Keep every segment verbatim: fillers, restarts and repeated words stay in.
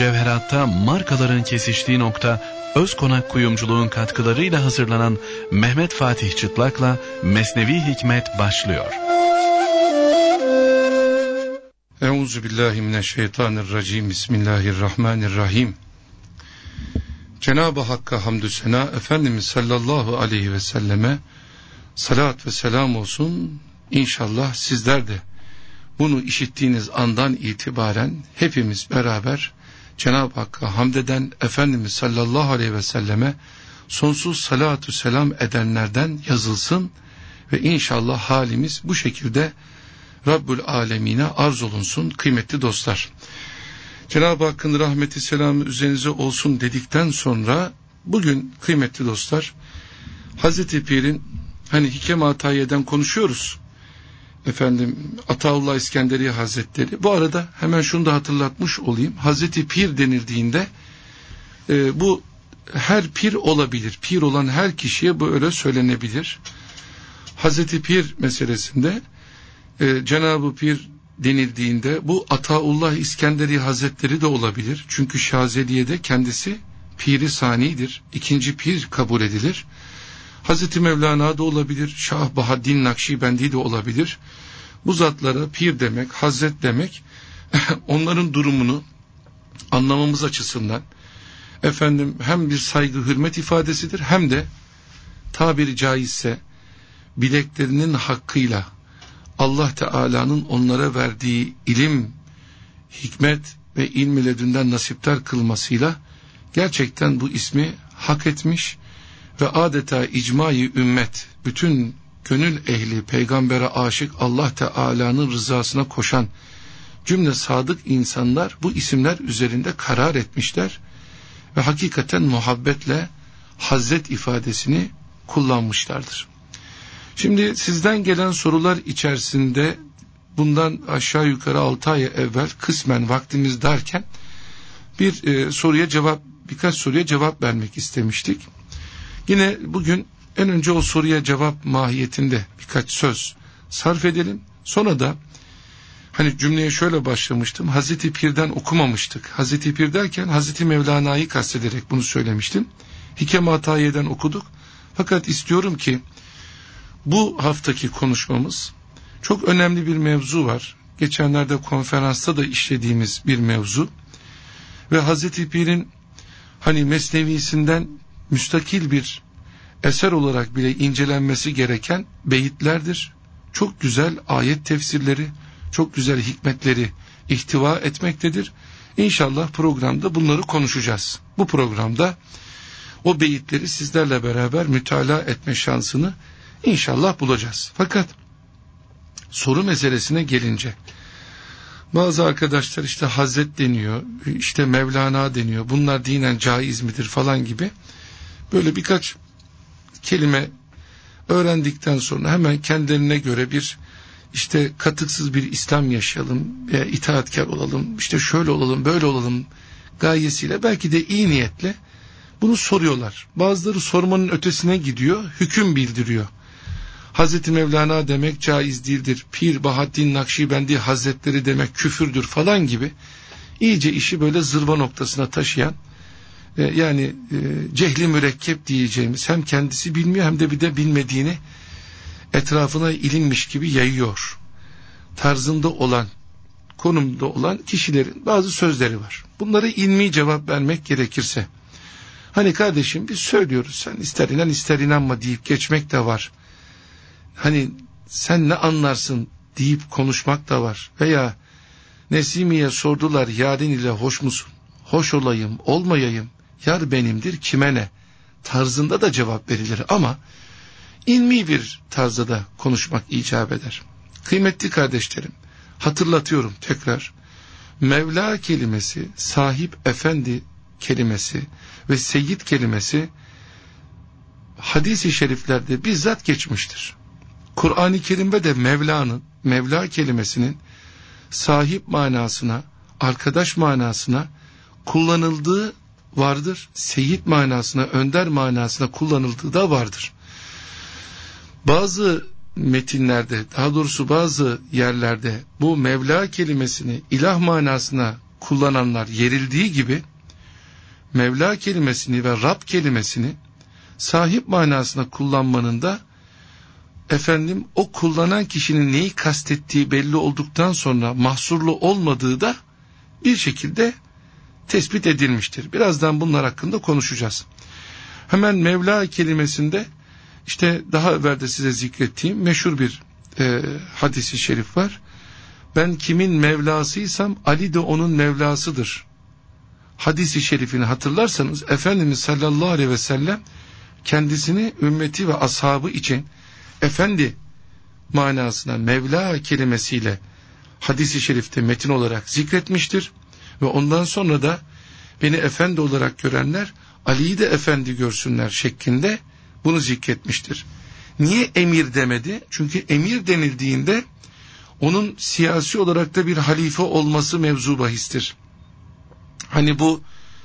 mücevheratta markaların kesiştiği nokta Özkonak Kuyumculuğun katkılarıyla hazırlanan Mehmet Fatih Çıtlak'la Mesnevi Hikmet başlıyor. Euzubillahimineşşeytanirracim. Bismillahirrahmanirrahim. Cenab-ı Hakk'a hamdü sena, Efendimiz sallallahu aleyhi ve selleme salat ve selam olsun. İnşallah sizler de bunu işittiğiniz andan itibaren hepimiz beraber Cenab-ı Hakk'a hamd eden, Efendimiz sallallahu aleyhi ve selleme sonsuz salatu selam edenlerden yazılsın ve inşallah halimiz bu şekilde Rabbül Alemine arz olunsun kıymetli dostlar. Cenab-ı Hakk'ın rahmeti selamı üzerinize olsun dedikten sonra bugün kıymetli dostlar Hazreti Pir'in hani Hikem-i Atayiye'den konuşuyoruz. Efendim Ataullah İskenderi Hazretleri. Bu arada hemen şunu da hatırlatmış olayım. Hazreti Pir denildiğinde e, bu her pir olabilir. Pir olan her kişiye böyle söylenebilir. Hazreti Pir meselesinde e, Cenab-ı Pir denildiğinde bu Ataullah İskenderi Hazretleri de olabilir. Çünkü Şazeliye'de kendisi Pir-i Sani'dir. İkinci pir kabul edilir. Hazreti Mevlana da olabilir. Şah Bahaddin Nakşibendi de olabilir. Bu zatlara pir demek, hazret demek onların durumunu anlamamız açısından efendim hem bir saygı hürmet ifadesidir hem de tabiri caizse bileklerinin hakkıyla Allah Teala'nın onlara verdiği ilim, hikmet ve ilm-i ledünden nasiptar kılmasıyla gerçekten bu ismi hak etmiş ve adeta icma-i ümmet, bütün gönül ehli, peygambere aşık, Allah Teala'nın rızasına koşan cümle sadık insanlar bu isimler üzerinde karar etmişler ve hakikaten muhabbetle hazret ifadesini kullanmışlardır. Şimdi sizden gelen sorular içerisinde bundan aşağı yukarı altı ay evvel kısmen vaktimiz darken bir e, soruya cevap, birkaç soruya cevap vermek istemiştik. Yine bugün en önce o soruya cevap mahiyetinde birkaç söz sarf edelim. Sonra da hani cümleye şöyle başlamıştım. Hazreti Pir'den okumamıştık. Hazreti Pir derken Hazreti Mevlana'yı kastederek bunu söylemiştim. Hikem-i Atayiye'den okuduk. Fakat istiyorum ki bu haftaki konuşmamız çok önemli bir mevzu var. Geçenlerde konferansta da işlediğimiz bir mevzu. Ve Hazreti Pir'in hani mesnevisinden müstakil bir eser olarak bile incelenmesi gereken beyitlerdir. Çok güzel ayet tefsirleri, çok güzel hikmetleri ihtiva etmektedir. İnşallah programda bunları konuşacağız. Bu programda o beyitleri sizlerle beraber mütalaa etme şansını İnşallah bulacağız. Fakat soru meselesine gelince bazı arkadaşlar işte Hazret deniyor, işte Mevlana deniyor, bunlar dinen caiz midir falan gibi böyle birkaç kelime öğrendikten sonra hemen kendilerine göre bir işte katıksız bir İslam yaşayalım veya itaatkar olalım, işte şöyle olalım böyle olalım gayesiyle belki de iyi niyetle bunu soruyorlar. Bazıları sormanın ötesine gidiyor, hüküm bildiriyor. Hazreti Mevlana demek caiz değildir, Pir Bahaddin Nakşibendi Hazretleri demek küfürdür falan gibi iyice işi böyle zırva noktasına taşıyan e, yani e, cehli mürekkep diyeceğimiz hem kendisi bilmiyor hem de bir de bilmediğini etrafına ilinmiş gibi yayıyor tarzında olan, konumda olan kişilerin bazı sözleri var. Bunlara ilmi cevap vermek gerekirse hani kardeşim biz söylüyoruz, sen ister inan ister inanma deyip geçmek de var. Hani sen ne anlarsın deyip konuşmak da var. Veya Nesimi'ye sordular, yarın ile hoş musun? Hoş olayım, olmayayım, yar benimdir kime ne? Tarzında da cevap verilir ama ilmi bir tarzda da konuşmak icap eder. Kıymetli kardeşlerim, hatırlatıyorum tekrar. Mevla kelimesi, sahip efendi kelimesi ve seyyid kelimesi hadis-i şeriflerde bizzat geçmiştir. Kur'an-ı Kerim'de de Mevla'nın, Mevla kelimesinin sahip manasına, arkadaş manasına kullanıldığı vardır. Seyyid manasına, önder manasına kullanıldığı da vardır. Bazı metinlerde, daha doğrusu bazı yerlerde bu Mevla kelimesini ilah manasına kullananlar yerildiği gibi Mevla kelimesini ve Rab kelimesini sahip manasına kullanmanın da efendim o kullanan kişinin neyi kastettiği belli olduktan sonra mahsurlu olmadığı da bir şekilde tespit edilmiştir. Birazdan bunlar hakkında konuşacağız. Hemen Mevla kelimesinde işte daha evvel de size zikrettiğim meşhur bir e, hadis-i şerif var. Ben kimin Mevlasıysam Ali de onun Mevlasıdır. Hadis-i şerifini hatırlarsanız Efendimiz sallallahu aleyhi ve sellem kendisini ümmeti ve ashabı için efendi manasına Mevla kelimesiyle hadis-i şerifte metin olarak zikretmiştir. Ve ondan sonra da beni efendi olarak görenler Ali'yi de efendi görsünler şeklinde bunu zikretmiştir. Niye emir demedi? Çünkü emir denildiğinde onun siyasi olarak da bir halife olması mevzu bahistir. Hani bu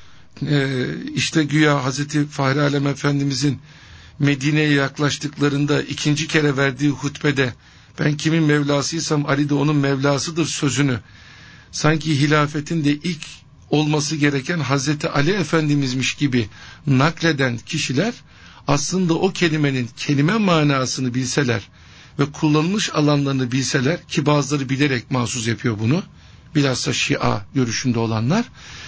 e, işte güya Hazreti Fahri Alem Efendimizin Medine'ye yaklaştıklarında ikinci kere verdiği hutbede ben kimin Mevlasıysam Ali de onun Mevlasıdır sözünü sanki hilafetin de ilk olması gereken Hazreti Ali Efendimizmiş gibi nakleden kişiler aslında o kelimenin kelime manasını bilseler ve kullanılmış alanlarını bilseler ki bazıları bilerek mahsus yapıyor bunu bilhassa Şia görüşünde olanlar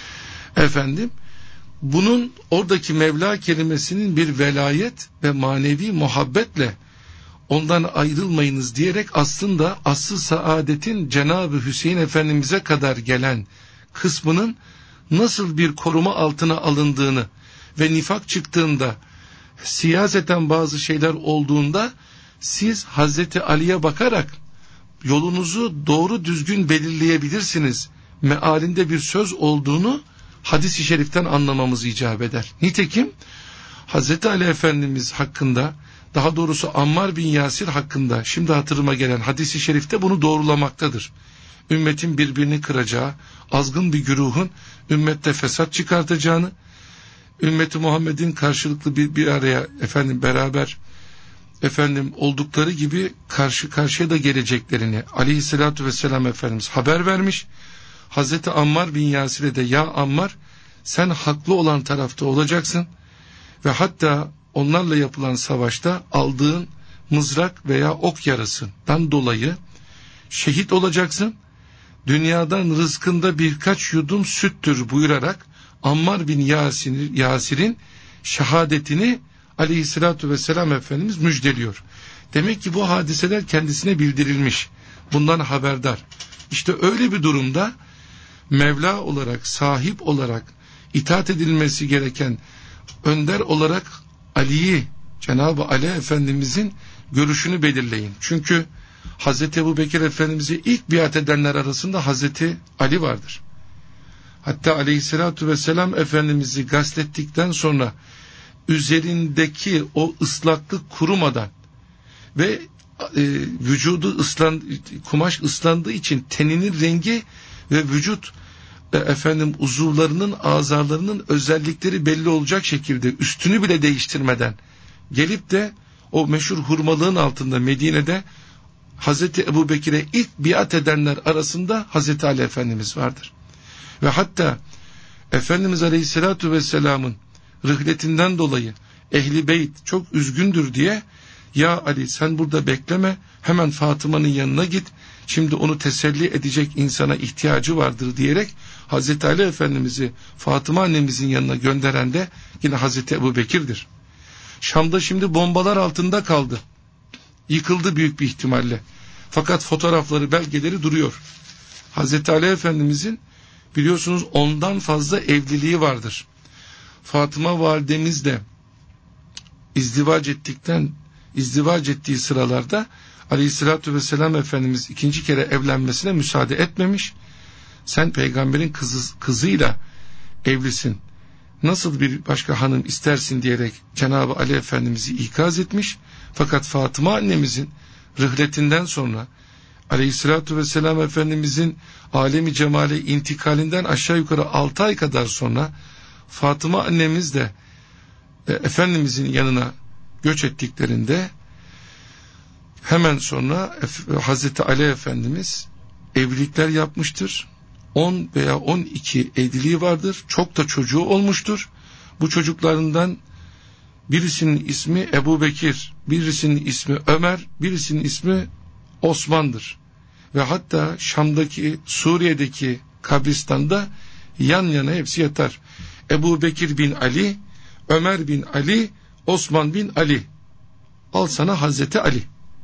efendim bunun oradaki Mevla kelimesinin bir velayet ve manevi muhabbetle ondan ayrılmayınız diyerek aslında asıl saadetin Cenab-ı Hüseyin Efendimiz'e kadar gelen kısmının nasıl bir koruma altına alındığını ve nifak çıktığında siyaseten bazı şeyler olduğunda siz Hazreti Ali'ye bakarak yolunuzu doğru düzgün belirleyebilirsiniz mealinde bir söz olduğunu hadis-i şeriften anlamamız icap eder. Nitekim Hazreti Ali Efendimiz hakkında daha doğrusu Ammar bin Yasir hakkında şimdi hatırıma gelen hadis-i şerifte bunu doğrulamaktadır. Ümmetin birbirini kıracağı, azgın bir güruhun ümmette fesat çıkartacağını, ümmeti Muhammed'in karşılıklı bir, bir araya efendim beraber efendim oldukları gibi karşı karşıya da geleceklerini aleyhissalatü vesselam Efendimiz haber vermiş. Hazreti Ammar bin Yasir'e de ya Ammar sen haklı olan tarafta olacaksın ve hatta onlarla yapılan savaşta aldığın mızrak veya ok yarasından dolayı şehit olacaksın. Dünyadan rızkında birkaç yudum süttür buyurarak Ammar bin Yasir, Yasir'in şehadetini aleyhissalatü vesselam Efendimiz müjdeliyor. Demek ki bu hadiseler kendisine bildirilmiş. Bundan haberdar. İşte öyle bir durumda Mevla olarak, sahip olarak itaat edilmesi gereken önder olarak Ali'yi, Cenab-ı Ali Efendimizin görüşünü belirleyin. Çünkü Hazreti Ebubekir Efendimiz'i ilk biat edenler arasında Hazreti Ali vardır. Hatta aleyhissalatü vesselam Efendimiz'i gaslettikten sonra üzerindeki o ıslaklık kurumadan ve e, vücudu ıslan, kumaş ıslandığı için teninin rengi ve vücut e, efendim uzuvlarının, azalarının özellikleri belli olacak şekilde üstünü bile değiştirmeden gelip de o meşhur hurmalığın altında Medine'de Hazreti Ebubekir'e ilk biat edenler arasında Hazreti Ali Efendimiz vardır. Ve hatta Efendimiz Aleyhisselatü Vesselam'ın rıhletinden dolayı Ehli Beyt çok üzgündür diye ya Ali sen burada bekleme hemen Fatıma'nın yanına git şimdi onu teselli edecek insana ihtiyacı vardır diyerek Hazreti Ali Efendimiz'i Fatıma annemizin yanına gönderen de yine Hazreti Ebubekir'dir. Şam'da şimdi bombalar altında kaldı. Yıkıldı büyük bir ihtimalle. Fakat fotoğrafları, belgeleri duruyor. Hazreti Ali Efendimizin biliyorsunuz ondan fazla evliliği vardır. Fatıma validemiz de izdivac ettikten izdivac ettiği sıralarda Aleyhisselatü Vesselam Efendimiz ikinci kere evlenmesine müsaade etmemiş. Sen peygamberin kızı, kızıyla evlisin. Nasıl bir başka hanım istersin diyerek Cenab-ı Ali Efendimiz'i ikaz etmiş. Fakat Fatıma annemizin rıhletinden sonra Aleyhisselatü Vesselam Efendimizin alemi cemale intikalinden aşağı yukarı altı ay kadar sonra Fatıma annemiz de e, Efendimizin yanına göç ettiklerinde hemen sonra Hazreti Ali Efendimiz evlilikler yapmıştır. on veya on iki evliliği vardır. Çok da çocuğu olmuştur. Bu çocuklarından birisinin ismi Ebu Bekir, birisinin ismi Ömer, birisinin ismi Osman'dır. Ve hatta Şam'daki, Suriye'deki kabristanda yan yana hepsi yatar. Ebu Bekir bin Ali, Ömer bin Ali, Osman bin Ali. Al sana Hazreti Ali.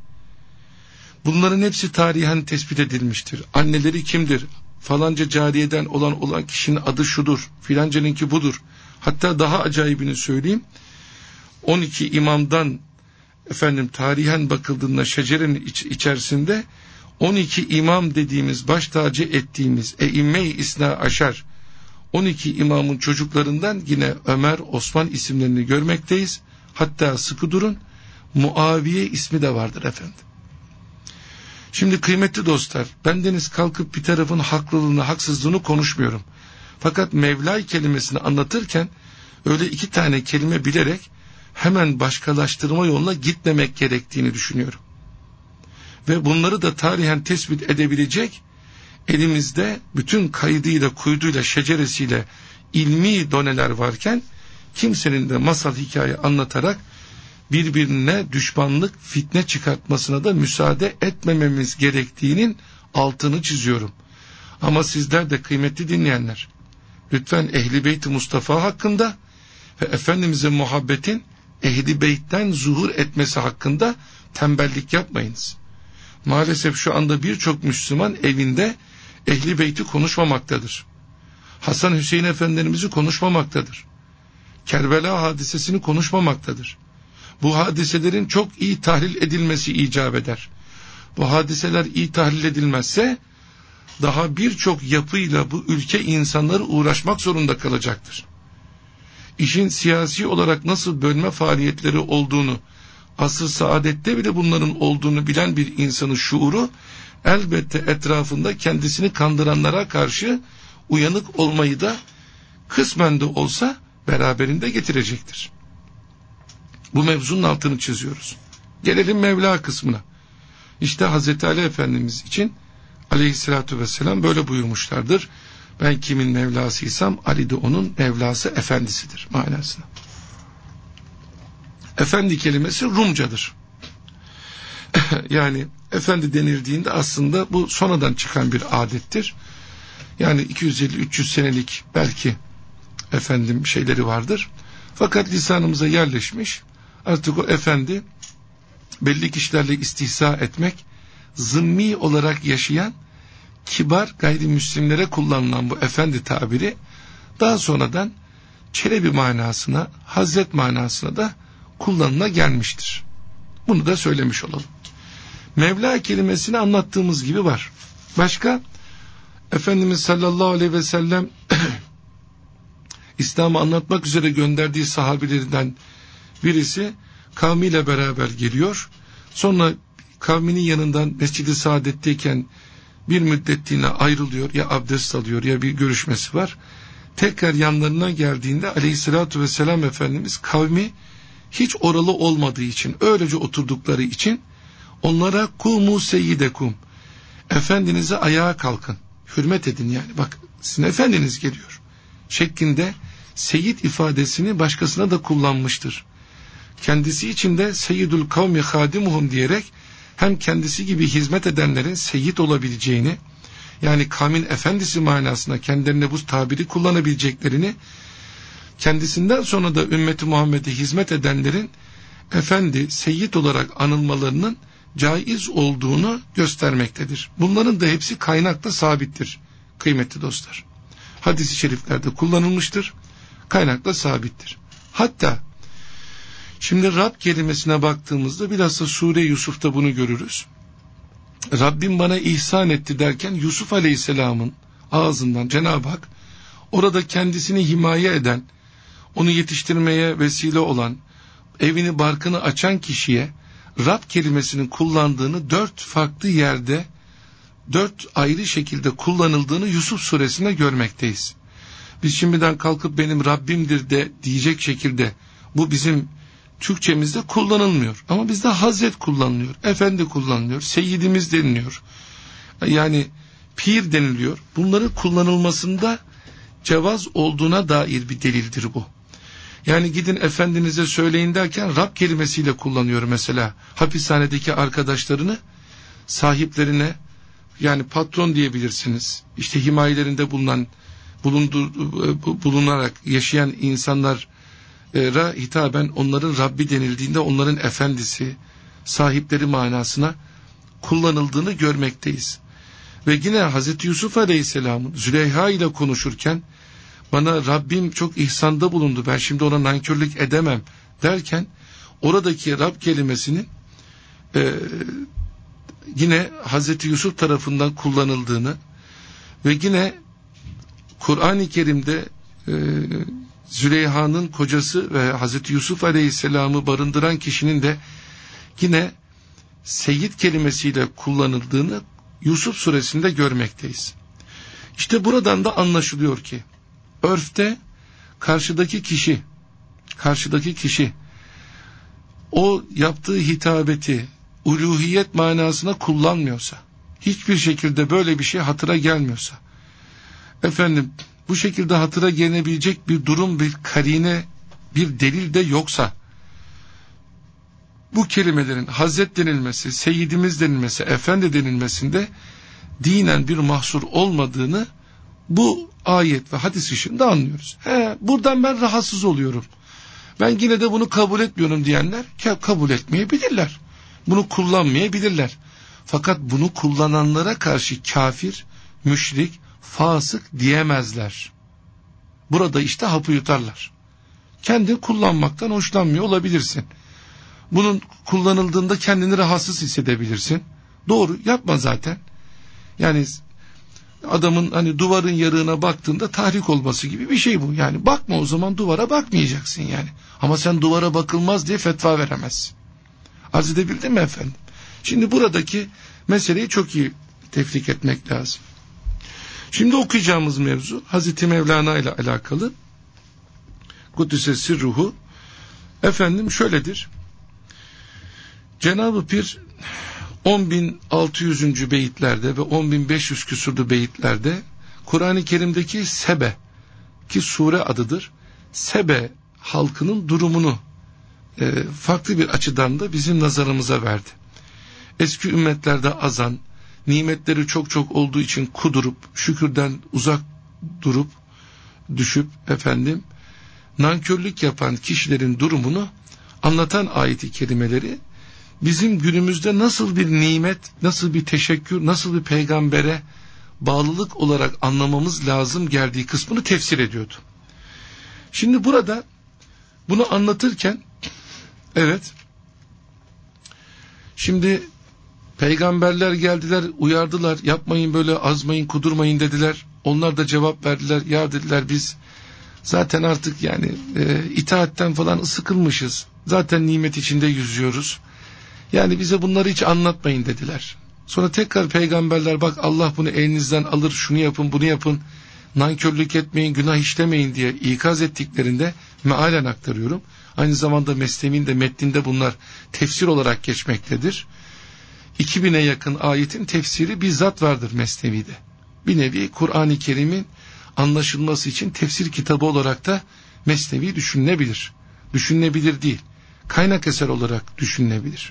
Bunların hepsi tarihen tespit edilmiştir. Anneleri kimdir? Falanca cariyeden olan olan kişinin adı şudur. Filancanınki budur. Hatta daha acayibini söyleyeyim. on iki imamdan efendim tarihen bakıldığında şecerenin iç, içerisinde on iki imam dediğimiz, baş tacı ettiğimiz eimme-i isna aşar on iki imamın çocuklarından yine Ömer, Osman isimlerini görmekteyiz. Hatta sıkı durun, Muaviye ismi de vardır efendim. Şimdi kıymetli dostlar, bendeniz kalkıp bir tarafın haklılığını, haksızlığını konuşmuyorum. Fakat Mevla kelimesini anlatırken öyle iki tane kelime bilerek hemen başkalaştırma yoluna gitmemek gerektiğini düşünüyorum. Ve bunları da tarihen tespit edebilecek elimizde bütün kaydıyla, kuyduyla, şeceresiyle ilmi doneler varken kimsenin de masal hikaye anlatarak birbirine düşmanlık, fitne çıkartmasına da müsaade etmememiz gerektiğinin altını çiziyorum. Ama sizler de kıymetli dinleyenler, lütfen Ehl-i Beyt-i Mustafa hakkında ve Efendimiz'e muhabbetin Ehl-i Beyt'ten zuhur etmesi hakkında tembellik yapmayınız. Maalesef şu anda birçok Müslüman evinde Ehl-i Beyt'i konuşmamaktadır. Hasan Hüseyin Efendilerimizi konuşmamaktadır. Kerbela hadisesini konuşmamaktadır. Bu hadiselerin çok iyi tahlil edilmesi icap eder. Bu hadiseler iyi tahlil edilmezse daha birçok yapıyla bu ülke insanları uğraşmak zorunda kalacaktır. İşin siyasi olarak nasıl bölme faaliyetleri olduğunu, asr-ı saadette bile bunların olduğunu bilen bir insanın şuuru elbette etrafında kendisini kandıranlara karşı uyanık olmayı da kısmen de olsa beraberinde getirecektir. Bu mevzunun altını çiziyoruz. Gelelim Mevla kısmına. İşte Hazreti Ali Efendimiz için aleyhissalatü vesselam böyle buyurmuşlardır. Ben kimin Mevlasıysam Ali de onun Mevlası, efendisidir manasına. Efendi kelimesi Rumcadır. Yani efendi denildiğinde aslında bu sonradan çıkan bir adettir. Yani iki yüz elli üç yüz senelik belki efendim şeyleri vardır. Fakat lisanımıza yerleşmiş. Artık o efendi belli kişilerle istihza etmek, zımmi olarak yaşayan kibar gayrimüslimlere kullanılan bu efendi tabiri daha sonradan Çelebi manasına, Hazret manasına da kullanıla gelmiştir. Bunu da söylemiş olalım. Mevla kelimesini anlattığımız gibi var. Başka? Efendimiz sallallahu aleyhi ve sellem İslam'ı anlatmak üzere gönderdiği sahabilerinden birisi kavmiyle beraber geliyor. Sonra kavminin yanından Mescid-i Saadet'teyken bir müddetliğine ayrılıyor, ya abdest alıyor ya bir görüşmesi var. Tekrar yanlarına geldiğinde aleyhissalatü vesselam Efendimiz kavmi hiç oralı olmadığı için, öylece oturdukları için onlara kumu seyyidekum, efendinize ayağa kalkın, hürmet edin, yani bak sizin efendiniz geliyor şeklinde seyyid ifadesini başkasına da kullanmıştır. Kendisi için de seyyidül kavmi hadimuhum diyerek hem kendisi gibi hizmet edenlerin seyyid olabileceğini, yani kavmin efendisi manasına kendilerine bu tabiri kullanabileceklerini, kendisinden sonra da ümmeti Muhammed'e hizmet edenlerin efendi, seyyid olarak anılmalarının caiz olduğunu göstermektedir. Bunların da hepsi kaynakta sabittir kıymetli dostlar. Hadis-i şeriflerde kullanılmıştır, kaynakla sabittir. Hatta şimdi Rab kelimesine baktığımızda bilhassa Sure Yusuf'ta bunu görürüz. Rabbim bana ihsan etti derken Yusuf Aleyhisselam'ın ağzından Cenab-ı Hak orada kendisini himaye eden, onu yetiştirmeye vesile olan, evini barkını açan kişiye Rab kelimesinin kullandığını dört farklı yerde, dört ayrı şekilde kullanıldığını Yusuf suresinde görmekteyiz. Biz şimdiden kalkıp benim Rabbimdir de diyecek şekilde bu bizim Türkçemizde kullanılmıyor. Ama bizde Hazret kullanılıyor, Efendi kullanılıyor, Seyyidimiz deniliyor. Yani pir deniliyor. Bunların kullanılmasında cevaz olduğuna dair bir delildir bu. Yani gidin efendinize söyleyin derken Rab kelimesiyle kullanıyor mesela. Hapishanedeki arkadaşlarını sahiplerine, yani patron diyebilirsiniz. İşte himayelerinde bulunan, bulundur, bulunarak yaşayan insanlara hitaben onların Rabbi denildiğinde onların efendisi, sahipleri manasına kullanıldığını görmekteyiz. Ve yine Hazreti Yusuf Aleyhisselam'ın Züleyha ile konuşurken bana Rabbim çok ihsanda bulundu, ben şimdi ona nankörlük edemem derken oradaki Rab kelimesinin e, yine Hazreti Yusuf tarafından kullanıldığını ve yine Kur'an-ı Kerim'de e, Züleyha'nın kocası ve Hazreti Yusuf Aleyhisselam'ı barındıran kişinin de yine Seyyid kelimesiyle kullanıldığını Yusuf suresinde görmekteyiz. İşte buradan da anlaşılıyor ki örfte karşıdaki kişi karşıdaki kişi o yaptığı hitabeti uluhiyet manasına kullanmıyorsa, hiçbir şekilde böyle bir şey hatıra gelmiyorsa, efendim bu şekilde hatıra gelebilecek bir durum, bir karine, bir delil de yoksa, bu kelimelerin Hazret denilmesi, Seyyidimiz denilmesi, Efendi denilmesinde dinen bir mahsur olmadığını bu ayet ve hadis ışığında anlıyoruz. He, buradan ben rahatsız oluyorum, ben yine de bunu kabul etmiyorum diyenler kabul etmeyebilirler. Bunu kullanmayabilirler. Fakat bunu kullananlara karşı kafir, müşrik, fasık diyemezler. Burada işte hapı yutarlar. Kendi kullanmaktan hoşlanmıyor olabilirsin. Bunun kullanıldığında kendini rahatsız hissedebilirsin. Doğru, yapma zaten. Yani adamın hani duvarın yarığına baktığında tahrik olması gibi bir şey bu. Yani bakma, o zaman duvara bakmayacaksın yani. Ama sen duvara bakılmaz diye fetva veremezsin. Arz edebildim mi efendim? Şimdi buradaki meseleyi çok iyi tefrik etmek lazım. Şimdi okuyacağımız mevzu Hazreti Mevlana ile alakalı. Kuddise sirruhu. Efendim şöyledir. Cenab-ı Pir on bin altı yüzüncü beyitlerde ve on bin beş yüz küsurlu beyitlerde Kur'an-ı Kerim'deki Sebe, ki sure adıdır, Sebe halkının durumunu e, farklı bir açıdan da bizim nazarımıza verdi. Eski ümmetlerde azan, nimetleri çok çok olduğu için kudurup, şükürden uzak durup, düşüp efendim, nankörlük yapan kişilerin durumunu anlatan ayet-i kerimeleri, bizim günümüzde nasıl bir nimet, nasıl bir teşekkür, nasıl bir peygambere bağlılık olarak anlamamız lazım geldiği kısmını tefsir ediyordu. Şimdi burada bunu anlatırken, evet, şimdi peygamberler geldiler, uyardılar, yapmayın böyle, azmayın, kudurmayın dediler. Onlar da cevap verdiler, ya dediler biz zaten artık yani e, itaatten falan sıkılmışız, zaten nimet içinde yüzüyoruz. Yani bize bunları hiç anlatmayın dediler. Sonra tekrar peygamberler, bak Allah bunu elinizden alır, şunu yapın, bunu yapın, nankörlük etmeyin, günah işlemeyin diye ikaz ettiklerinde, mealen aktarıyorum, aynı zamanda Mesnevi'nin de metninde bunlar tefsir olarak geçmektedir. iki bine yakın ayetin tefsiri bizzat vardır Mesnevi'de. Bir nevi Kur'an-ı Kerim'in anlaşılması için tefsir kitabı olarak da Mesnevi düşünülebilir. Düşünülebilir değil, kaynak eser olarak düşünülebilir.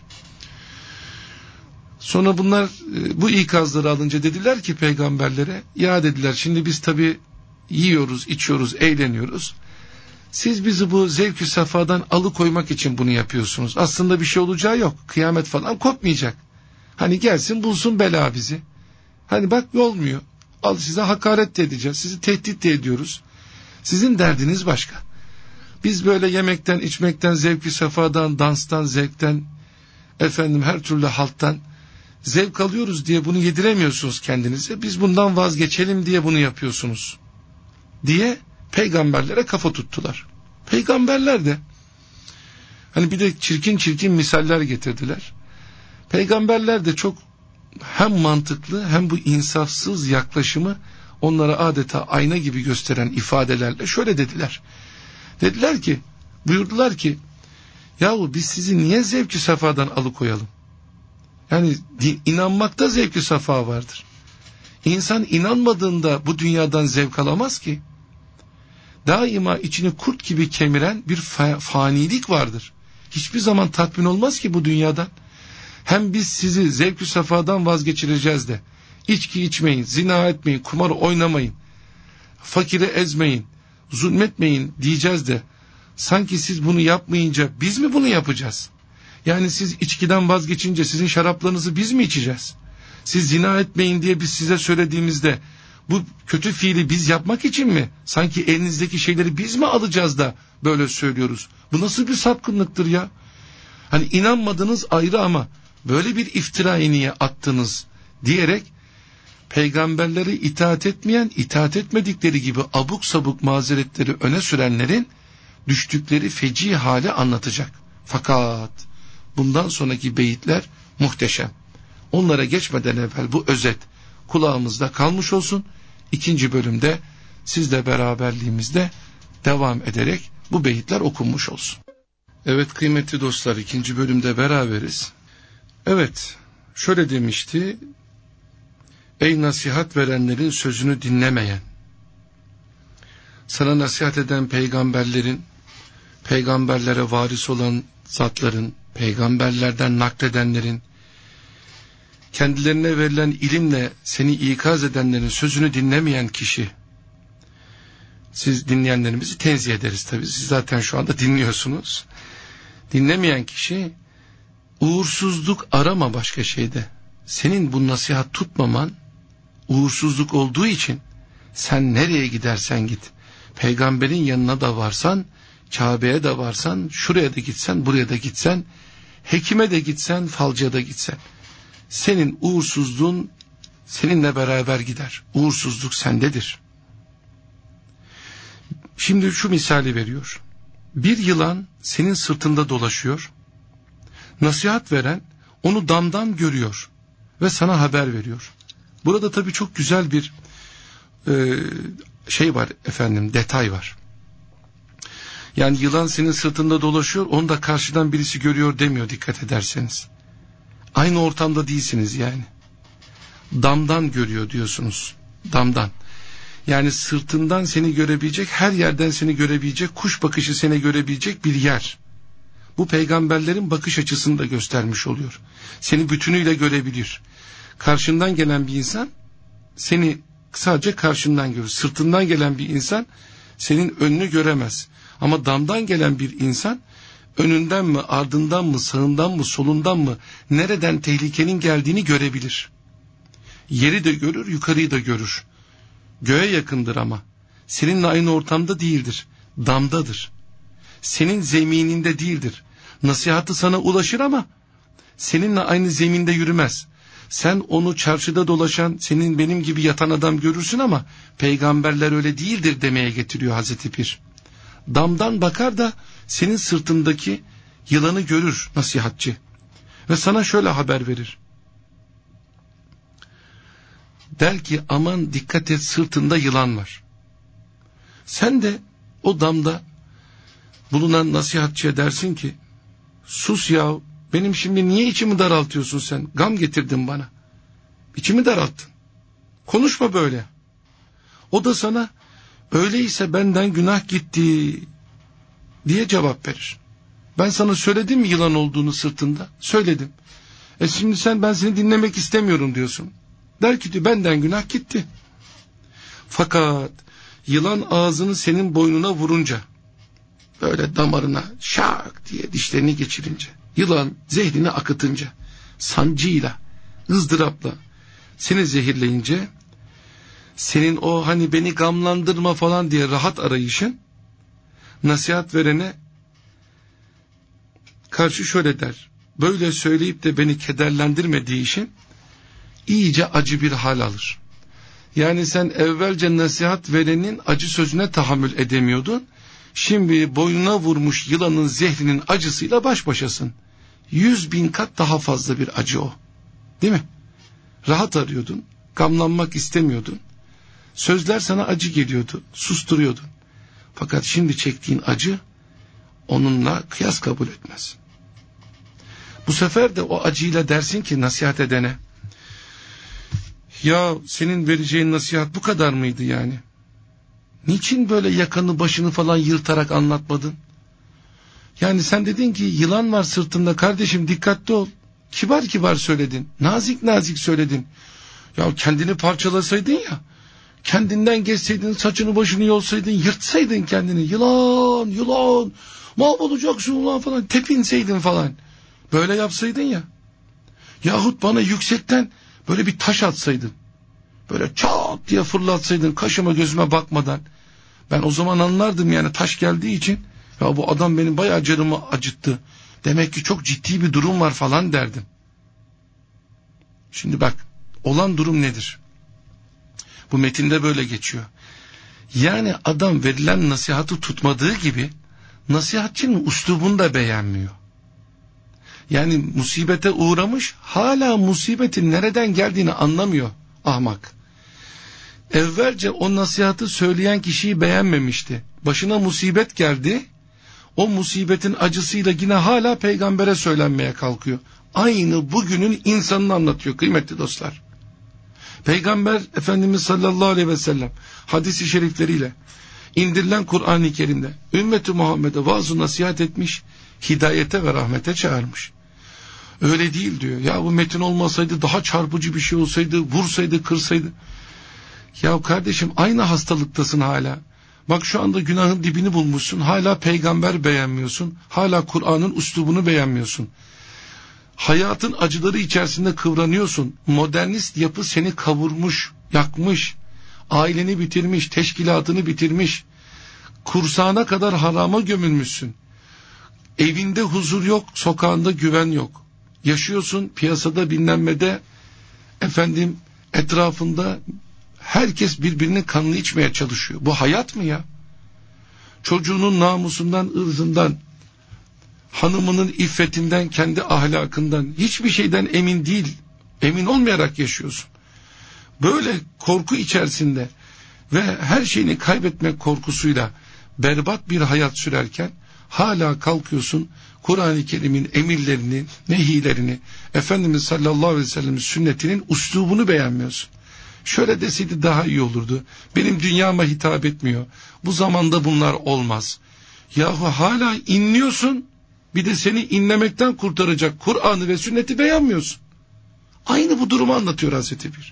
Sonra bunlar bu ikazları alınca dediler ki peygamberlere, ya dediler şimdi biz tabi yiyoruz, içiyoruz, eğleniyoruz. Siz bizi bu zevk-ü sefadan alıkoymak için bunu yapıyorsunuz. Aslında bir şey olacağı yok. Kıyamet falan kopmayacak. Hani gelsin bulsun bela bizi. Hani bak olmuyor. Al size hakaret de edeceğiz. Sizi tehdit de ediyoruz. Sizin derdiniz başka. Biz böyle yemekten, içmekten, zevk-ü sefadan, danstan, zevkten, efendim her türlü halttan zevk alıyoruz diye bunu yediremiyorsunuz kendinize. Biz bundan vazgeçelim diye bunu yapıyorsunuz diye peygamberlere kafa tuttular. Peygamberler de hani bir de çirkin çirkin misaller getirdiler. Peygamberler de çok hem mantıklı hem bu insafsız yaklaşımı onlara adeta ayna gibi gösteren ifadelerle şöyle dediler. Dediler ki, buyurdular ki, yahu biz sizi niye zevk-i sefadan alıkoyalım? Yani inanmakta zevk-i sefa vardır. İnsan inanmadığında bu dünyadan zevk alamaz ki. Daima içini kurt gibi kemiren bir fa- fanilik vardır. Hiçbir zaman tatmin olmaz ki bu dünyadan. Hem biz sizi zevk-ü sefadan vazgeçireceğiz de, içki içmeyin, zina etmeyin, kumar oynamayın, fakiri ezmeyin, zulmetmeyin diyeceğiz de, sanki siz bunu yapmayınca biz mi bunu yapacağız? Yani siz içkiden vazgeçince sizin şaraplarınızı biz mi içeceğiz? Siz zina etmeyin diye biz size söylediğimizde, bu kötü fiili biz yapmak için mi? Sanki elinizdeki şeyleri biz mi alacağız da böyle söylüyoruz? Bu nasıl bir sapkınlıktır ya? Hani inanmadınız ayrı ama böyle bir iftirayı niye attınız diyerek peygamberleri itaat etmeyen, itaat etmedikleri gibi abuk sabuk mazeretleri öne sürenlerin düştükleri feci hale anlatacak. Fakat bundan sonraki beyitler muhteşem. Onlara geçmeden evvel bu özet kulağımızda kalmış olsun. İkinci bölümde sizle beraberliğimizde devam ederek bu beyitler okunmuş olsun. Evet kıymetli dostlar, ikinci bölümde beraberiz. Evet, şöyle demişti: ey nasihat verenlerin sözünü dinlemeyen, sana nasihat eden peygamberlerin, peygamberlere varis olan zatların, peygamberlerden nakledenlerin, kendilerine verilen ilimle seni ikaz edenlerin sözünü dinlemeyen kişi, siz dinleyenlerimizi tenzih ederiz tabii, siz zaten şu anda dinliyorsunuz. Dinlemeyen kişi, uğursuzluk arama başka şeyde. Senin bu nasihat tutmaman uğursuzluk olduğu için sen nereye gidersen git, peygamberin yanına da varsan, Kabe'ye de varsan, şuraya da gitsen, buraya da gitsen, hekime de gitsen, falcıya da gitsen, senin uğursuzluğun seninle beraber gider. Uğursuzluk sendedir. Şimdi şu misali veriyor. Bir yılan senin sırtında dolaşıyor. Nasihat veren onu damdan görüyor ve sana haber veriyor. Burada tabii çok güzel bir e, şey var efendim, detay var. Yani yılan senin sırtında dolaşıyor, onu da karşıdan birisi görüyor demiyor, dikkat ederseniz. Aynı ortamda değilsiniz yani. Damdan görüyor diyorsunuz. Damdan. Yani sırtından seni görebilecek, her yerden seni görebilecek, kuş bakışı seni görebilecek bir yer. Bu peygamberlerin bakış açısını da göstermiş oluyor. Seni bütünüyle görebilir. Karşından gelen bir insan seni sadece karşından görür. Sırtından gelen bir insan senin önünü göremez. Ama damdan gelen bir insan önünden mi, ardından mı, sağından mı, solundan mı, nereden tehlikenin geldiğini görebilir. Yeri de görür, yukarıyı da görür. Göğe yakındır ama seninle aynı ortamda değildir. Damdadır. Senin zemininde değildir. Nasihatı sana ulaşır ama seninle aynı zeminde yürümez. Sen onu çarşıda dolaşan, senin benim gibi yatan adam görürsün ama peygamberler öyle değildir demeye getiriyor Hazreti Pir. Damdan bakar da senin sırtındaki yılanı görür nasihatçi ve sana şöyle haber verir. Der ki aman dikkat et, sırtında yılan var. Sen de o damda bulunan nasihatçıya dersin ki sus ya, benim şimdi niye içimi daraltıyorsun sen? Gam getirdin bana. İçimi daralttın. Konuşma böyle. O da sana öyleyse benden günah gitti diye cevap verir. Ben sana söyledim mi yılan olduğunu sırtında? Söyledim. E şimdi sen ben seni dinlemek istemiyorum diyorsun. Der ki benden günah gitti. Fakat yılan ağzını senin boynuna vurunca, böyle damarına şak diye dişlerini geçirince, yılan zehrini akıtınca, sancıyla, ızdırapla seni zehirleyince, senin o hani beni gamlandırma falan diye rahat arayışın, nasihat verene karşı şöyle der, böyle söyleyip de beni kederlendirmediği için iyice acı bir hal alır. Yani sen evvelce nasihat verenin acı sözüne tahammül edemiyordun. Şimdi boynuna vurmuş yılanın zehrinin acısıyla baş başasın. Yüz bin kat daha fazla bir acı o. Değil mi? Rahat arıyordun. Gamlanmak istemiyordun. Sözler sana acı geliyordu. Susturuyordun. Fakat şimdi çektiğin acı onunla kıyas kabul etmez. Bu sefer de o acıyla dersin ki nasihat edene, Ya senin vereceğin nasihat bu kadar mıydı yani? Niçin böyle yakanı başını falan yırtarak anlatmadın? Yani sen dedin ki yılan var sırtında kardeşim, dikkatli ol. Kibar kibar söyledin. Nazik nazik söyledin. Ya kendini parçalasaydın ya. Kendinden geçseydin, saçını başını yolsaydın, yırtsaydın kendini. Yılan, yılan, mahvolacaksın ulan falan, tepinseydin falan. Böyle yapsaydın ya. Yahut bana yüksekten böyle bir taş atsaydın. Böyle çat diye fırlatsaydın kaşıma gözüme bakmadan. Ben o zaman anlardım yani, taş geldiği için. Ya bu adam benim bayağı canımı acıttı. Demek ki çok ciddi bir durum var falan derdim. Şimdi bak, olan durum nedir? Bu metinde böyle geçiyor. Yani adam verilen nasihatı tutmadığı gibi nasihatçının üslubunu da beğenmiyor. Yani musibete uğramış, hala musibetin nereden geldiğini anlamıyor ahmak. Evvelce o nasihatı söyleyen kişiyi beğenmemişti. Başına musibet geldi. O musibetin acısıyla yine hala peygambere söylenmeye kalkıyor. Aynı bugünün insanını anlatıyor kıymetli dostlar. Peygamber Efendimiz sallallahu aleyhi ve sellem hadis-i şerifleriyle indirilen Kur'an-ı Kerim'de ümmeti Muhammed'e vaaz-ı nasihat etmiş, hidayete ve rahmete çağırmış. Öyle değil diyor. Ya bu metin olmasaydı, daha çarpıcı bir şey olsaydı, vursaydı, kırsaydı. Ya kardeşim, aynı hastalıktasın hala. Bak şu anda günahın dibini bulmuşsun. Hala peygamber beğenmiyorsun. Hala Kur'an'ın üslubunu beğenmiyorsun. Hayatın acıları içerisinde kıvranıyorsun. Modernist yapı seni kavurmuş, yakmış. Aileni bitirmiş, teşkilatını bitirmiş. Kursağına kadar harama gömülmüşsün. Evinde huzur yok, sokağında güven yok. Yaşıyorsun piyasada, bilinmede, efendim etrafında herkes birbirinin kanını içmeye çalışıyor. Bu hayat mı ya? Çocuğunun namusundan, ırzından, hanımının iffetinden, kendi ahlakından, hiçbir şeyden emin değil, emin olmayarak yaşıyorsun. Böyle korku içerisinde ve her şeyini kaybetmek korkusuyla berbat bir hayat sürerken hala kalkıyorsun Kur'an-ı Kerim'in emirlerini, nehilerini, Efendimiz sallallahu aleyhi ve sellem'in sünnetinin üslubunu beğenmiyorsun. Şöyle deseydi daha iyi olurdu. Benim dünyama hitap etmiyor. Bu zamanda bunlar olmaz. Yahu hala inliyorsun, bir de seni inlemekten kurtaracak Kur'an'ı ve sünneti beğenmiyorsun. Aynı bu durumu anlatıyor Hazreti Bir.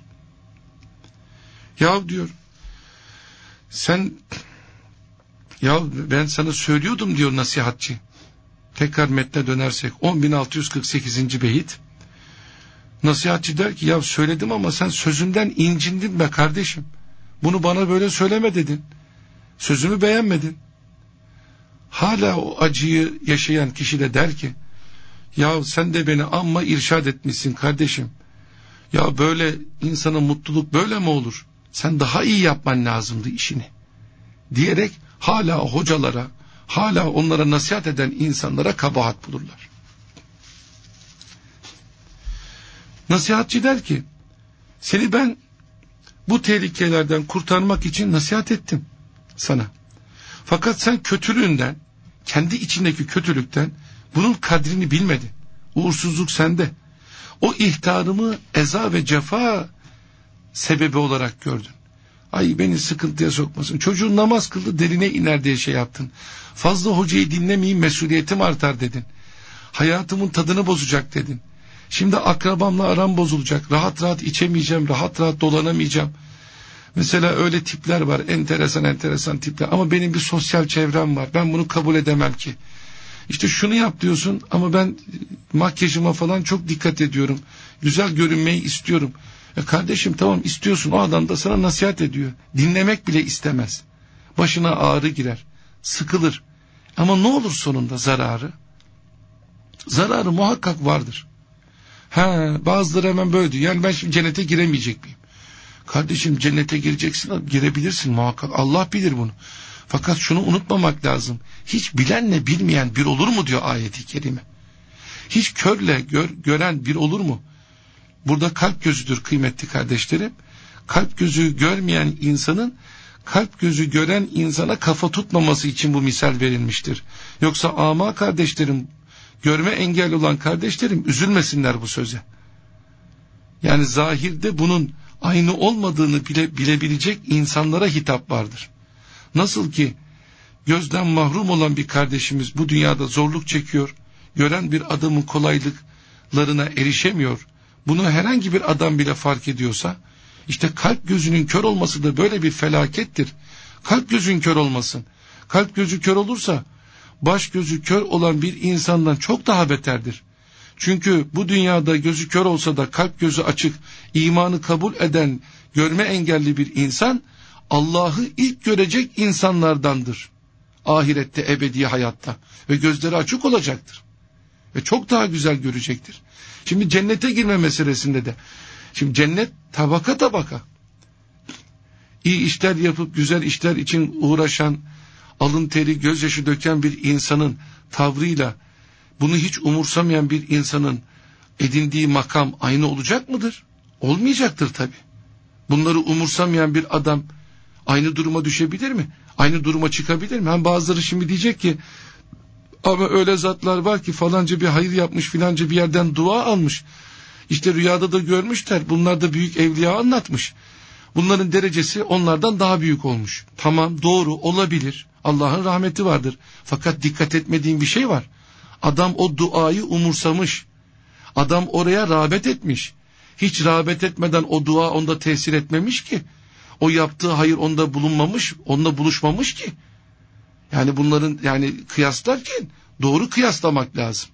Ya diyor, sen, ya ben sana söylüyordum diyor nasihatçi. Tekrar metne dönersek on bin altı yüz kırk sekizinci beyit. Nasihatçi der ki ya söyledim ama sen sözümden incindin be kardeşim. Bunu bana böyle söyleme dedin. Sözümü beğenmedin. Hala o acıyı yaşayan kişi de der ki ya sen de beni amma irşad etmişsin kardeşim. Ya böyle insana mutluluk böyle mi olur? Sen daha iyi yapman lazımdı işini. Diyerek hala hocalara, hala onlara nasihat eden insanlara kabahat bulurlar. Nasihatçi der ki seni ben bu tehlikelerden kurtarmak için nasihat ettim sana. Fakat sen kötülüğünden, kendi içindeki kötülükten bunun kadrini bilmedin. Uğursuzluk sende. O ihtarımı eza ve cefa sebebi olarak gördün. Ay beni sıkıntıya sokmasın. Çocuğun namaz kıldı, derine iner diye şey yaptın. Fazla hocayı dinlemeyeyim, mesuliyetim artar dedin. Hayatımın tadını bozacak dedin. Şimdi akrabamla aram bozulacak. Rahat rahat içemeyeceğim, rahat rahat dolanamayacağım. Mesela öyle tipler var, enteresan enteresan tipler. Ama benim bir sosyal çevrem var. Ben bunu kabul edemem ki. İşte şunu yap diyorsun ama ben makyajıma falan çok dikkat ediyorum. Güzel görünmeyi istiyorum. E kardeşim tamam istiyorsun, o adam da sana nasihat ediyor. Dinlemek bile istemez. Başına ağrı girer, sıkılır. Ama ne olur sonunda zararı? Zararı muhakkak vardır. Ha, bazıları hemen böyle diyor. Yani ben şimdi cennete giremeyecek miyim? Kardeşim cennete gireceksin, girebilirsin muhakkak. Allah bilir bunu. Fakat şunu unutmamak lazım. Hiç bilenle bilmeyen bir olur mu diyor ayet-i kerime. Hiç körle gör, gören bir olur mu? Burada kalp gözüdür kıymetli kardeşlerim. Kalp gözü görmeyen insanın kalp gözü gören insana kafa tutmaması için bu misal verilmiştir. Yoksa ama kardeşlerim, görme engel olan kardeşlerim üzülmesinler bu söze. Yani zahirde bunun aynı olmadığını bile, bilebilecek insanlara hitap vardır. Nasıl ki gözden mahrum olan bir kardeşimiz bu dünyada zorluk çekiyor, gören bir adamın kolaylıklarına erişemiyor, bunu herhangi bir adam bile fark ediyorsa, işte kalp gözünün kör olması da böyle bir felakettir. Kalp gözün kör olmasın. Kalp gözü kör olursa, baş gözü kör olan bir insandan çok daha beterdir. Çünkü bu dünyada gözü kör olsa da kalp gözü açık, imanı kabul eden, görme engelli bir insan, Allah'ı ilk görecek insanlardandır. Ahirette, ebedi hayatta. Ve gözleri açık olacaktır. Ve çok daha güzel görecektir. Şimdi cennete girme meselesinde de. Şimdi cennet tabaka tabaka. İyi işler yapıp güzel işler için uğraşan, alın teri, gözyaşı döken bir insanın tavrıyla, bunu hiç umursamayan bir insanın edindiği makam aynı olacak mıdır? Olmayacaktır tabii. Bunları umursamayan bir adam aynı duruma düşebilir mi? Aynı duruma çıkabilir mi? Hem bazıları şimdi diyecek ki, ama öyle zatlar var ki falanca bir hayır yapmış, filanca bir yerden dua almış. İşte rüyada da görmüşler, bunlar da büyük evliya anlatmış. Bunların derecesi onlardan daha büyük olmuş. Tamam, doğru, olabilir. Allah'ın rahmeti vardır. Fakat dikkat etmediğin bir şey var. Adam o duayı umursamış. Adam oraya rağbet etmiş. Hiç rağbet etmeden o dua onda tesir etmemiş ki. O yaptığı hayır onda bulunmamış, onunla buluşmamış ki. Yani bunların, yani kıyaslarken doğru kıyaslamak lazım.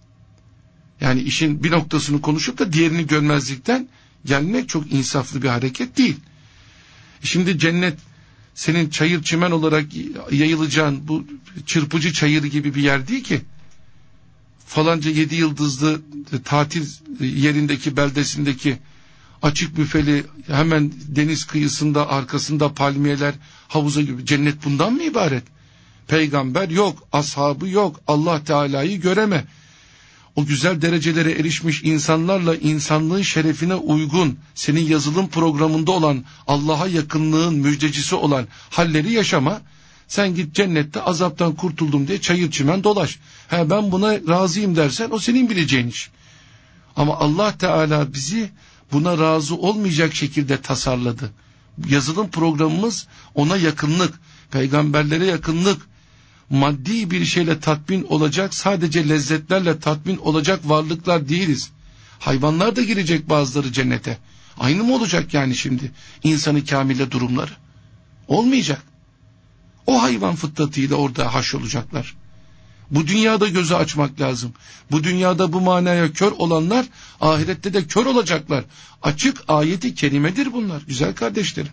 Yani işin bir noktasını konuşup da diğerini görmezlikten gelmek çok insaflı bir hareket değil. Şimdi cennet senin çayır çimen olarak yayılacağın bu çırpıcı çayır gibi bir yer değil ki. Falanca yedi yıldızlı tatil yerindeki, beldesindeki açık büfeli, hemen deniz kıyısında, arkasında palmiyeler, havuza gibi. Cennet bundan mı ibaret? Peygamber yok, ashabı yok, Allah Teala'yı göreme. O güzel derecelere erişmiş insanlarla insanlığın şerefine uygun, senin yazılım programında olan, Allah'a yakınlığın müjdecisi olan halleri yaşama. Sen git cennette azaptan kurtuldum diye çayır çimen dolaş. He, ben buna razıyım dersen o senin bileceğin iş. Ama Allah Teala bizi buna razı olmayacak şekilde tasarladı. Yazılım programımız ona yakınlık, peygamberlere yakınlık, maddi bir şeyle tatmin olacak, sadece lezzetlerle tatmin olacak varlıklar değiliz. Hayvanlar da girecek bazıları cennete. Aynı mı olacak yani şimdi insanı kamile durumları? Olmayacak. O hayvan fıtratıyla orada haş olacaklar. Bu dünyada gözü açmak lazım. Bu dünyada bu manaya kör olanlar ahirette de kör olacaklar. Açık ayeti kerimedir bunlar güzel kardeşlerim.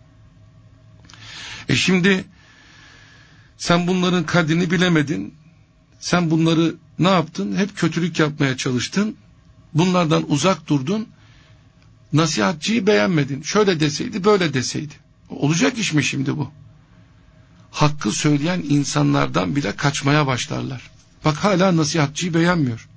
E şimdi sen bunların kadrini bilemedin. Sen bunları ne yaptın? Hep kötülük yapmaya çalıştın. Bunlardan uzak durdun. Nasihatçıyı beğenmedin. Şöyle deseydi, böyle deseydi. Olacak iş mi şimdi bu? Hakkı söyleyen insanlardan bile kaçmaya başlarlar. Bak hala nasihatçıyı beğenmiyor.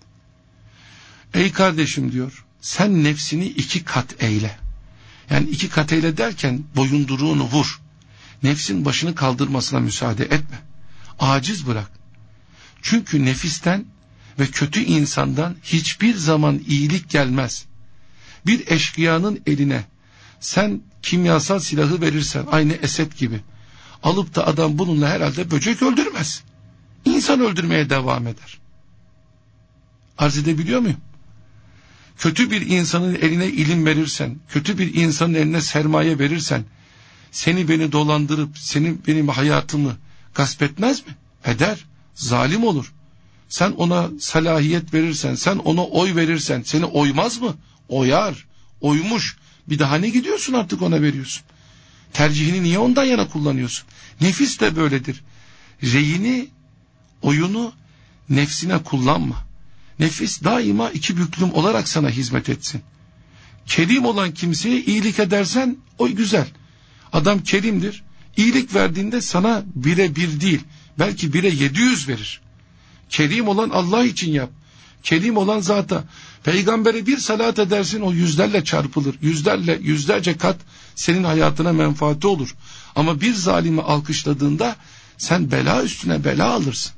Ey kardeşim diyor, sen nefsini iki kat eyle. Yani iki kat eyle derken boyunduruğunu vur. Nefsin başını kaldırmasına müsaade etme. Aciz bırak. Çünkü nefisten ve kötü insandan hiçbir zaman iyilik gelmez. Bir eşkıyanın eline sen kimyasal silahı verirsen, aynı Esed gibi, alıp da adam bununla herhalde böcek öldürmez. İnsan öldürmeye devam eder. Arz edebiliyor muyum? Kötü bir insanın eline ilim verirsen, kötü bir insanın eline sermaye verirsen, seni beni dolandırıp senin benim hayatımı gasp etmez mi? Eder. Zalim olur. Sen ona salahiyet verirsen, sen ona oy verirsen seni oymaz mı? Oyar. Oymuş. Bir daha ne gidiyorsun artık ona veriyorsun? Tercihini niye ondan yana kullanıyorsun? Nefis de böyledir. Reyini, oyunu nefsine kullanma. Nefis daima iki büklüm olarak sana hizmet etsin. Kerim olan kimseye iyilik edersen o güzel. Adam kerimdir. İyilik verdiğinde sana bire bir değil, belki bire yedi yüz verir. Kerim olan Allah için yap. Kerim olan zata. Peygambere bir salat edersin, o yüzlerle çarpılır. Yüzlerle, yüzlerce kat senin hayatına menfaati olur. Ama bir zalimi alkışladığında sen bela üstüne bela alırsın.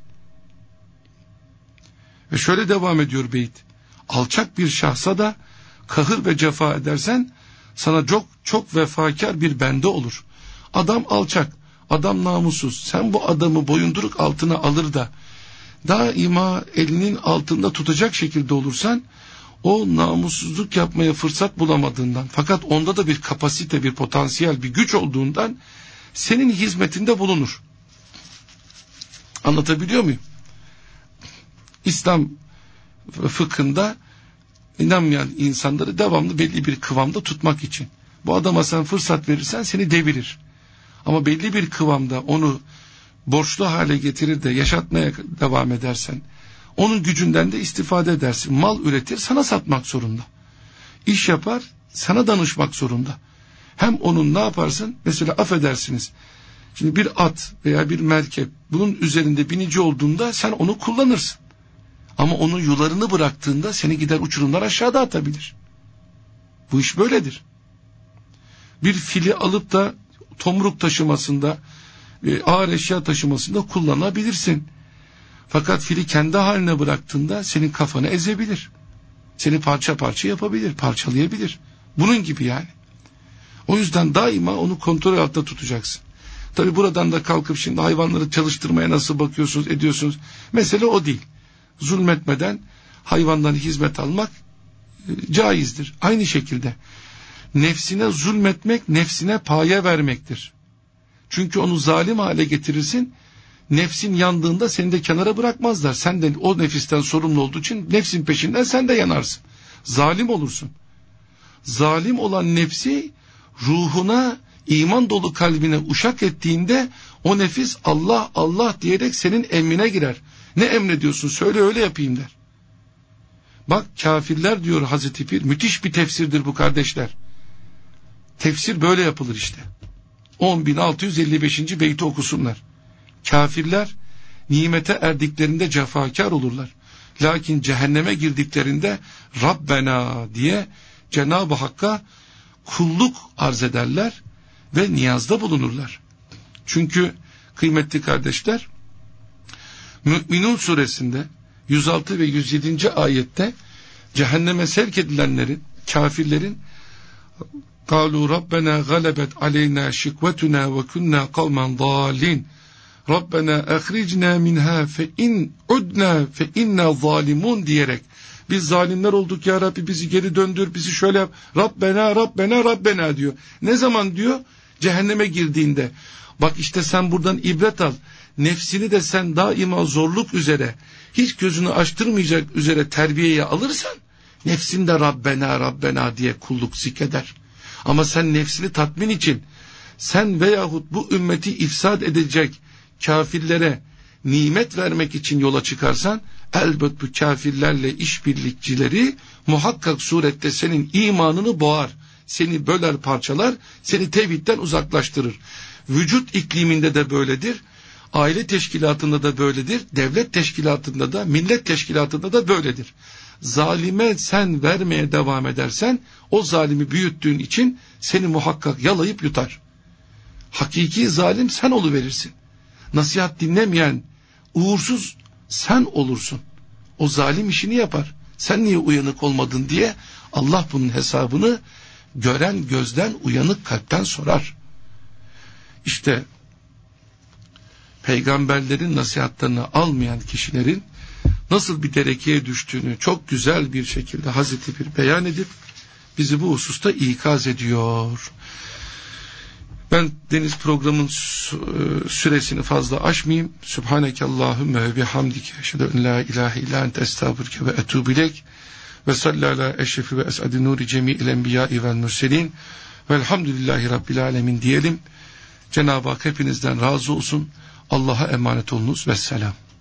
Ve şöyle devam ediyor beyit. Alçak bir şahsa da kahır ve cefa edersen sana çok çok vefakar bir bende olur. Adam alçak, adam namussuz. Sen bu adamı boyunduruk altına alır da daima elinin altında tutacak şekilde olursan, o namussuzluk yapmaya fırsat bulamadığından, fakat onda da bir kapasite, bir potansiyel, bir güç olduğundan senin hizmetinde bulunur. Anlatabiliyor muyum? İslam fıkhında inanmayan insanları devamlı belli bir kıvamda tutmak için. Bu adama sen fırsat verirsen seni devirir. Ama belli bir kıvamda onu borçlu hale getirir de yaşatmaya devam edersen, onun gücünden de istifade edersin. Mal üretir, sana satmak zorunda. İş yapar, sana danışmak zorunda. Hem onun ne yaparsın? Mesela affedersiniz, şimdi bir at veya bir merkep bunun üzerinde binici olduğunda sen onu kullanırsın. Ama onun yularını bıraktığında seni gider uçurumlar aşağıda atabilir. Bu iş böyledir. Bir fili alıp da tomruk taşımasında, ağır eşya taşımasında kullanabilirsin. Fakat fili kendi haline bıraktığında senin kafanı ezebilir. Seni parça parça yapabilir, parçalayabilir. Bunun gibi yani. O yüzden daima onu kontrol altında tutacaksın. Tabi buradan da kalkıp şimdi hayvanları çalıştırmaya nasıl bakıyorsunuz, ediyorsunuz? Mesele o değil. Zulmetmeden hayvandan hizmet almak e, caizdir. Aynı şekilde nefsine zulmetmek, nefsine paye vermektir. Çünkü onu zalim hale getirirsin. Nefsin yandığında seni de kenara bırakmazlar. Sen de o nefisten sorumlu olduğu için nefsin peşinden sen de yanarsın. Zalim olursun. Zalim olan nefsi ruhuna, iman dolu kalbine uşak ettiğinde o nefis Allah Allah diyerek senin emrine girer. Ne emrediyorsun? Söyle öyle yapayım der. Bak kafirler diyor Hazreti Pir. Müthiş bir tefsirdir bu kardeşler. Tefsir böyle yapılır işte. on bin altı yüz elli beşinci beyti okusunlar. Kafirler nimete erdiklerinde cefakar olurlar. Lakin cehenneme girdiklerinde Rabbena diye Cenab-ı Hakk'a kulluk arz ederler ve niyazda bulunurlar. Çünkü kıymetli kardeşler, Mü'minun suresinde yüz altı ve yüz yedinci ayette cehenneme sevk edilenlerin, kafirlerin قَالُوا رَبَّنَا غَلَبَتْ عَلَيْنَا شِكْوَتُنَا وَكُنَّا قَوْمًا ضَالِينَ Rabbena akhrijna minha fe in udna fe inna zalimun diyerek biz zalimler olduk ya Rabbi, bizi geri döndür, bizi şöyle yap. Rabbena Rabbena Rabbena diyor. Ne zaman diyor? Cehenneme girdiğinde. Bak işte sen buradan ibret al. Nefsini de sen daima zorluk üzere, hiç gözünü açtırmayacak üzere terbiyeye alırsan, nefsin de Rabbena Rabbena diye kulluk zikreder. Ama sen nefsini tatmin için, sen veyahut bu ümmeti ifsad edecek kafirlere nimet vermek için yola çıkarsan, elbet bu kafirlerle işbirlikçileri muhakkak surette senin imanını boğar, seni böler parçalar, seni tevhidden uzaklaştırır. Vücut ikliminde de böyledir, aile teşkilatında da böyledir, devlet teşkilatında da, millet teşkilatında da böyledir. Zalime sen vermeye devam edersen, o zalimi büyüttüğün için seni muhakkak yalayıp yutar. Hakiki zalim sen oluverirsin. Nasihat dinlemeyen uğursuz sen olursun. O zalim işini yapar. Sen niye uyanık olmadın diye Allah bunun hesabını gören gözden, uyanık kalpten sorar. İşte peygamberlerin nasihatlerini almayan kişilerin nasıl bir derekeye düştüğünü çok güzel bir şekilde Hazreti Pir beyan edip bizi bu hususta ikaz ediyor. Ben Deniz programın süresini fazla aşmayayım. Sübhaneke Allahümme ve bihamdike eşhedü en la ilahe illa ente estağfirüke ve etûbü ileyk ve sallallahu ala eşrefi ve es'adi nuri cemi'il enbiyâi vel mürselîn velhamdülillahi rabbil âlemin diyelim. Cenab-ı Hak hepinizden razı olsun. Allah'a emanet olunuz. Vesselam.